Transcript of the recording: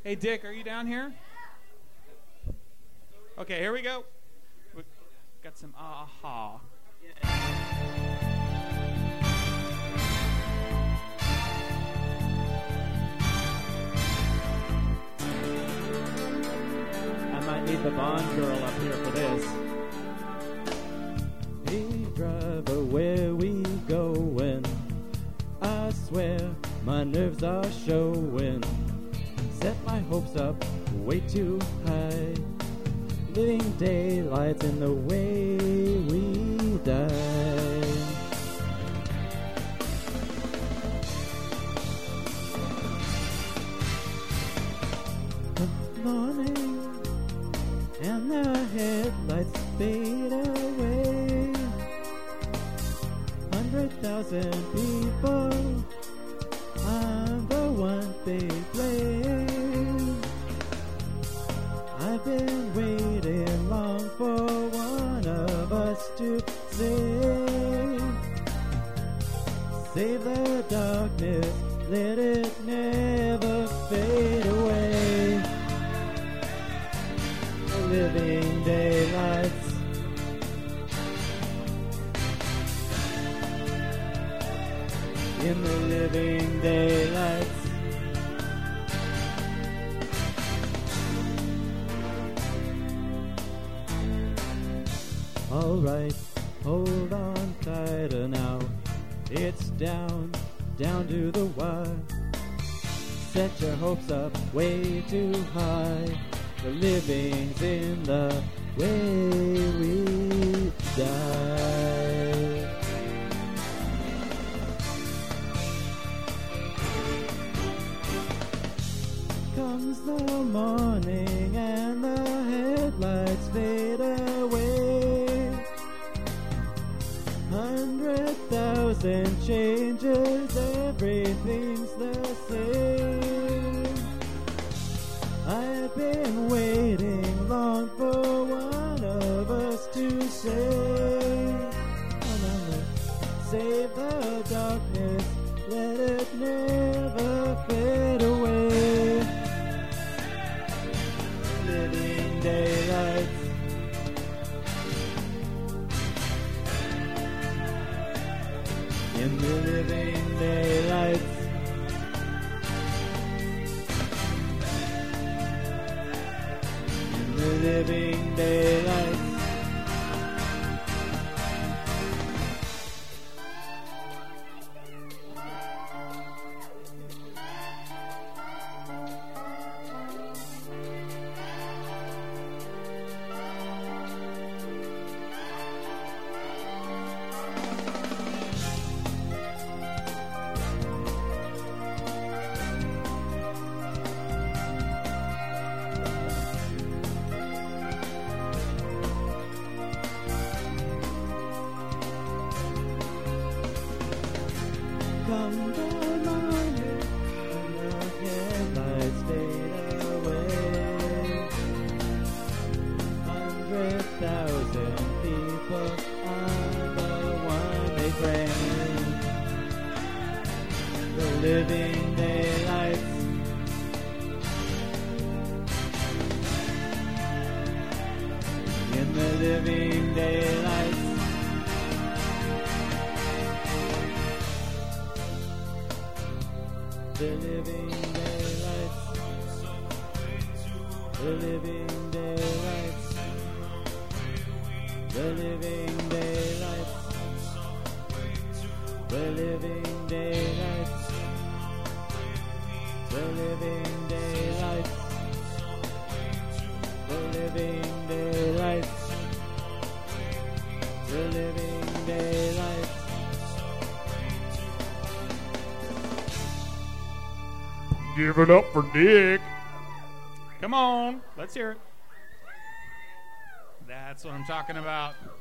Hey, Dick, are you down here? Okay, here we go. We got some aha. I might need the Bond girl up here for this. Hey, driver, where we going? I swear my nerves are showing. Set my hopes up way too high. Living daylights in the way we die. The morning and the headlights fade away. 100,000 people, I'm the one they blame. I've been waiting long for one of us to save the darkness, let it never fade away. The living daylights. In the living daylights. Alright, hold on tighter now. It's down to the wire. Set your hopes up way too high. The living's in the way we die. Comes the morning and the headlights fade away. 100,000 changes, everything's the same. I've been waiting long for one of us to save the darkness, let it never fade away. Living daylights. In the living daylights. In the living daylights. Come the morning and the headlights fade away. 100,000 people are the one they claim. The living daylights. In the living daylights. The living daylights. The living daylights. The living daylights. The living daylights. The living daylights. The living daylights. The living daylights. Give it up for Dick. Come on, let's hear it. That's what I'm talking about.